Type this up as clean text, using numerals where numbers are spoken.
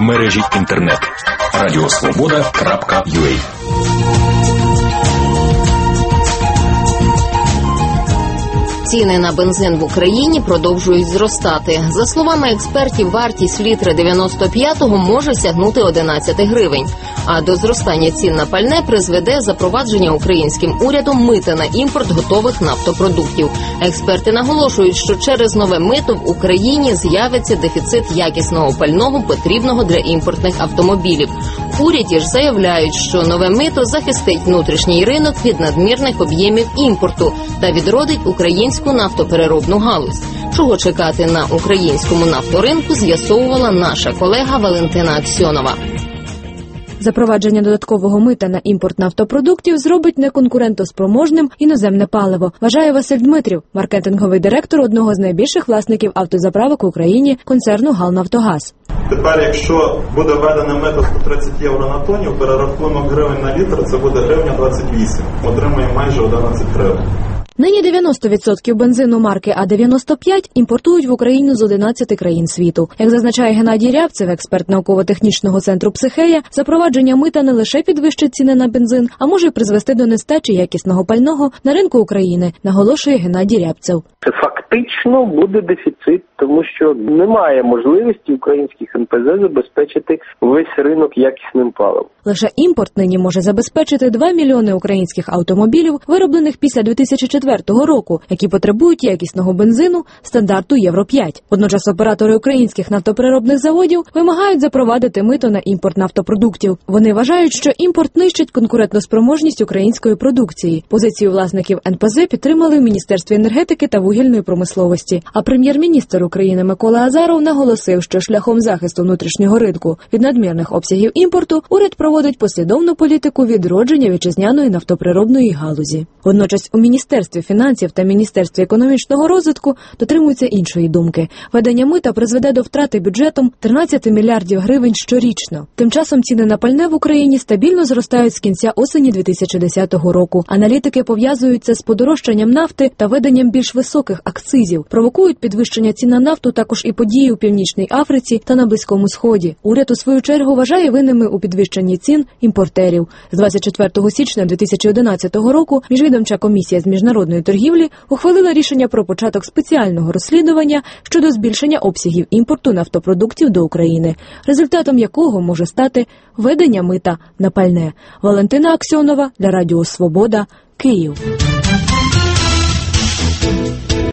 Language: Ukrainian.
в мережі інтернет radiosvoboda.ua. Ціни на бензин в Україні продовжують зростати. За словами експертів, вартість літра 95-го може сягнути 11 гривень. А до зростання цін на пальне призведе запровадження українським урядом мита на імпорт готових нафтопродуктів. Експерти наголошують, що через нове мито в Україні з'явиться дефіцит якісного пального, потрібного для імпортних автомобілів. В уряді ж заявляють, що нове мито захистить внутрішній ринок від надмірних об'ємів імпорту та відродить українську нафтопереробну галузь. Чого чекати на українському нафторинку, з'ясовувала наша колега Валентина Аксьонова. Запровадження додаткового мита на імпорт нафтопродуктів зробить неконкурентоспроможним іноземне паливо, вважає Василь Дмитрів, маркетинговий директор одного з найбільших власників автозаправок в Україні концерну «Галнафтогаз». Тепер, якщо буде введене мито 130 євро на тонну, перерахунок гривень на літр, це буде гривня 28. Отримаємо майже 11 гривень. Нині 90% бензину марки А-95 імпортують в Україну з 11 країн світу. Як зазначає Геннадій Рябцев, експерт науково-технічного центру «Психея», запровадження мита не лише підвищить ціни на бензин, а може й призвести до нестачі якісного пального на ринку України, наголошує Геннадій Рябцев. Це фактично буде дефіцит, тому що немає можливості українських НПЗ забезпечити весь ринок якісним паливом. Лише імпорт нині може забезпечити 2 мільйони українських автомобілів, вироблених після 2004 року, які потребують якісного бензину стандарту Євро-5. Водночас оператори українських нафтопереробних заводів вимагають запровадити мито на імпорт нафтопродуктів. Вони вважають, що імпорт нищить конкурентоспроможність української продукції. Позицію власників НПЗ підтримали в Міністерстві енергетики та вугільної промисловості. А прем'єр-міністр України Микола Азаров наголосив, що шляхом захисту внутрішнього ринку від надмірних обсягів імпорту уряд проводить послідовну політику відродження вітчизняної нафтопереробної галузі. Водночас у Міністерстві фінансів та Міністерстві економічного розвитку дотримуються іншої думки. Введення мита призведе до втрати бюджетом 13 мільярдів гривень щорічно. Тим часом ціни на пальне в Україні стабільно зростають з кінця осені 2010 року. Аналітики пов'язують це з подорожчанням нафти та введенням більш високих акцизів. Провокують підвищення цін на нафту також і події у Північній Африці та на Близькому Сході. Уряд у свою чергу вважає винними у підвищенні цін імпортерів. З 24 січня 2011 року Міжвідомча комісія з міжнародної торгівлі ухвалила рішення про початок спеціального розслідування щодо збільшення обсягів імпорту нафтопродуктів до України, результатом якого може стати введення мита на пальне. Валентина Аксьонова для Радіо Свобода, Київ.